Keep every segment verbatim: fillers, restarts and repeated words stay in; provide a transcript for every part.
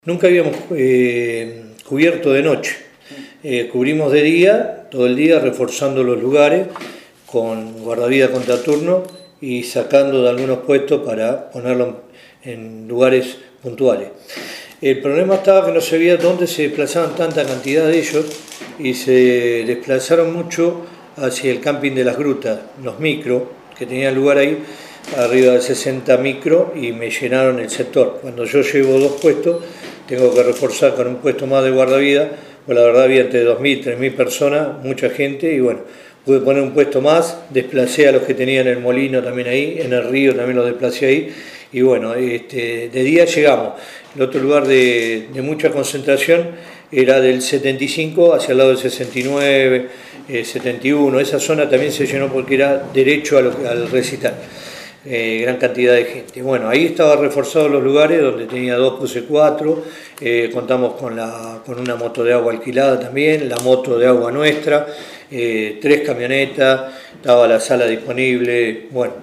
Nunca habíamos eh, cubierto de noche, eh, cubrimos de día, todo el día, reforzando los lugares con guardavidas contraturno y sacando de algunos puestos para ponerlos en lugares puntuales. El problema estaba que no se veía dónde se desplazaban tanta cantidad de ellos y se desplazaron mucho hacia el camping de las grutas, los micros que tenían lugar ahí, arriba de sesenta micros, y me llenaron el sector. Cuando yo llevo dos puestos, tengo que reforzar con un puesto más de guardavidas, pues la verdad había entre dos mil y tres mil personas, mucha gente, y bueno, pude poner un puesto más, desplacé a los que tenían el molino también ahí, en el río también los desplacé ahí, y bueno, este, de día llegamos. El otro lugar de, de mucha concentración era del setenta y cinco hacia el lado del sesenta y nueve, eh, setenta y uno, esa zona también se llenó porque era derecho a lo, al recital. Eh, gran cantidad de gente. Bueno, ahí estaba reforzados los lugares donde tenía dos puse cuatro, eh, contamos con, la, con una moto de agua alquilada también, la moto de agua nuestra, eh, tres camionetas, estaba la sala disponible, bueno,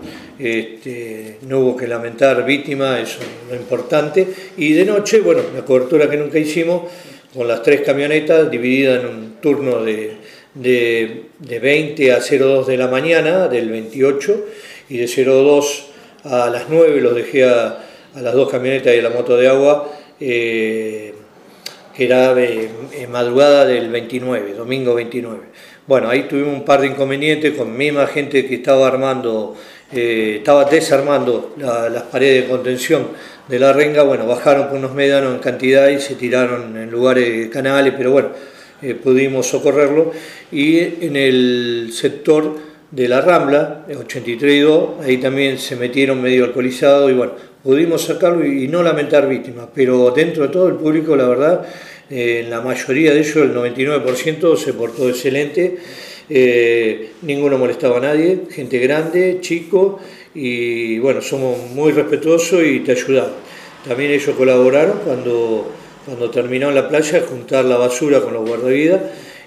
este, no hubo que lamentar víctimas, eso es lo importante, y de noche, bueno, la cobertura que nunca hicimos, con las tres camionetas divididas en un turno de, de, de veinte a cero dos de la mañana, del veintiocho, y de cero dos a las nueve los dejé a, a las dos camionetas y a la moto de agua, eh, que era eh, madrugada del veintinueve, domingo veintinueve. Bueno, ahí tuvimos un par de inconvenientes con misma gente que estaba armando, eh, estaba desarmando la, las paredes de contención de la renga. Bueno, bajaron por unos médanos en cantidad y se tiraron en lugares canales, pero bueno, eh, pudimos socorrerlo. Y en el sector de la Rambla, ochenta y tres y dos, ahí también se metieron medio alcoholizados y bueno, pudimos sacarlo y, y no lamentar víctimas, pero dentro de todo el público, la verdad, eh, la mayoría de ellos, el noventa y nueve por ciento, se portó excelente, eh, ninguno molestaba a nadie, gente grande, chico, y bueno, somos muy respetuosos y te ayudamos. También ellos colaboraron cuando, cuando terminaron la playa, juntar la basura con los guardavidas,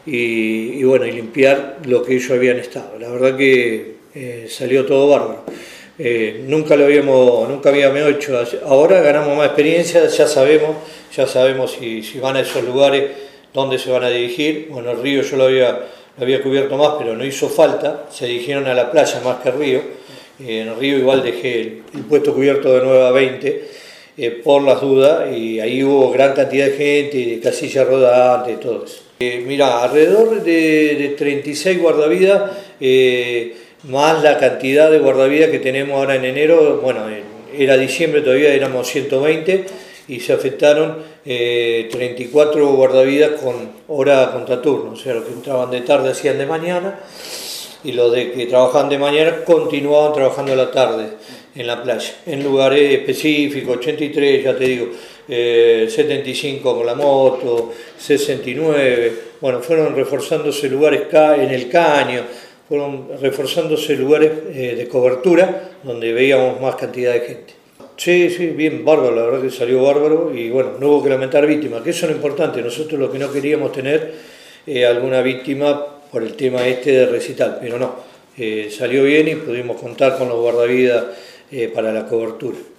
Y, y bueno, y limpiar lo que ellos habían estado. La verdad que eh, salió todo bárbaro. Eh, nunca lo habíamos, nunca habíamos hecho. Ahora ganamos más experiencia, ya sabemos, ya sabemos si, si van a esos lugares, dónde se van a dirigir. Bueno, el río yo lo había, lo había cubierto más, pero no hizo falta, se dirigieron a la playa más que al río. Eh, en el río igual dejé el, el puesto cubierto de nueve a veinte, eh, por las dudas, y ahí hubo gran cantidad de gente, de casillas rodantes, todo eso. Eh, mira, alrededor de, de treinta y seis guardavidas, eh, más la cantidad de guardavidas que tenemos ahora en enero. Bueno, era diciembre, todavía éramos ciento veinte y se afectaron eh, treinta y cuatro guardavidas con hora contraturno, o sea, los que entraban de tarde hacían de mañana y los de que trabajaban de mañana continuaban trabajando a la tarde en la playa, en lugares específicos. Ochenta y tres, ya te digo, eh, setenta y cinco con la moto, sesenta y nueve, bueno, fueron reforzándose lugares en el caño, fueron reforzándose lugares eh, de cobertura donde veíamos más cantidad de gente. Sí, sí, bien, bárbaro, la verdad que salió bárbaro y bueno, no hubo que lamentar víctimas, que eso es lo importante. Nosotros lo que no queríamos tener eh, alguna víctima por el tema este de recital, pero no, eh, salió bien y pudimos contar con los guardavidas eh, para la cobertura.